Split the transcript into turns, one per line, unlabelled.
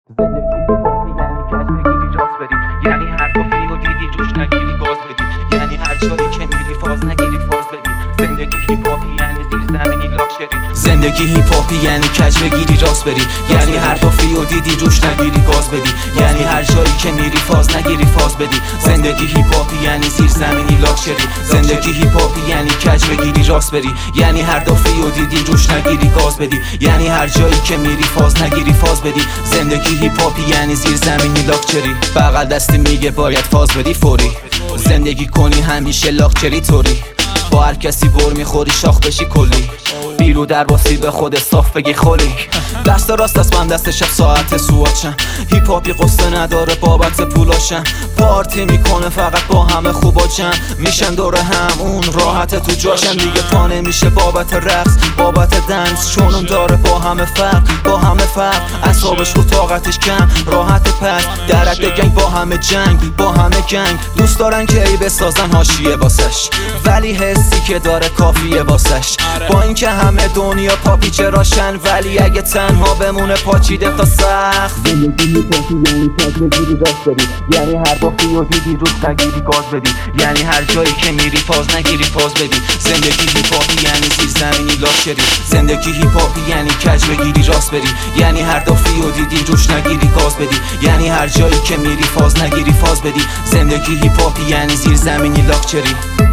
زندگی هیپاپی یعنی کج بگیری راست بری، یعنی هر کافی رو دیدی جوش نگیری گاز بدی، یعنی هر جایی که میری فاز نگیری فاز بدی. زندگی هیپاپی یعنی زیر زمینی لاکچری. زندگی هیپاپی یعنی کج بگیری راست بری، یعنی هر کافی رو دیدی جوش نگیری گاز بدی، یعنی هر جایی که میری فاز نگیری فاز بدی. زندگی هیپاپی یعنی زیر زمینی لاکچری. زندگی هیپاپی یعنی کج بگیری راست بری، یعنی هر دافی رو دیدی جوش نگیری گاز بدی، یعنی هر جایی که میری فاز نگیری فاز بدی. زندگی هیپاپی یعنی زیر زمینی لاکچری. بغل دستی میگه باید فاز بدی فوری، زندگی کنی همیشه لاکچری طوری. با هر کسی بر میخوری شاخ بشی کلی، بیرو در باسی به خود صاف بگی خلی. دست راست است من دست شب ساعت سواتشم، هیپاپی قصه نداره بابت پولاشم. پارتی میکنه فقط با همه خوباچم، میشن دور هم اون راحت تو جاشم. دیگه پا نمیشه بابت رقص بابت دنس، چون اون داره با همه فرق اصابش رو طاقتش کم راحت پس. درک گنگ با همه جنگ با همه گنگ، دوست دارن که ای بسازن حاشیه واسش، ولی حسی که داره کافیه واسش. با اینکه همه دنیا پاپی چراشن، ولی اگه تنها بمونه پاچیده تا سخت. زندگی هیپاپی یعنی کج بگیری راست بری، یعنی هر باقی رو دیدی روز نگیری گاز بدی، یعنی هر جایی که میری فاز نگیری فاز بدی. زندگی هیپاپی یعنی زیر زمینی لاکچری. زندگی هیپاپی یعنی کج بگیری راست بری، یعنی هر دافی رو دیدی روش نگیری گاز بدی، یعنی هر جایی که میری فاز نگیری فاز بدی. زندگی هیپاپی یعنی زیر زمینی لاکچری.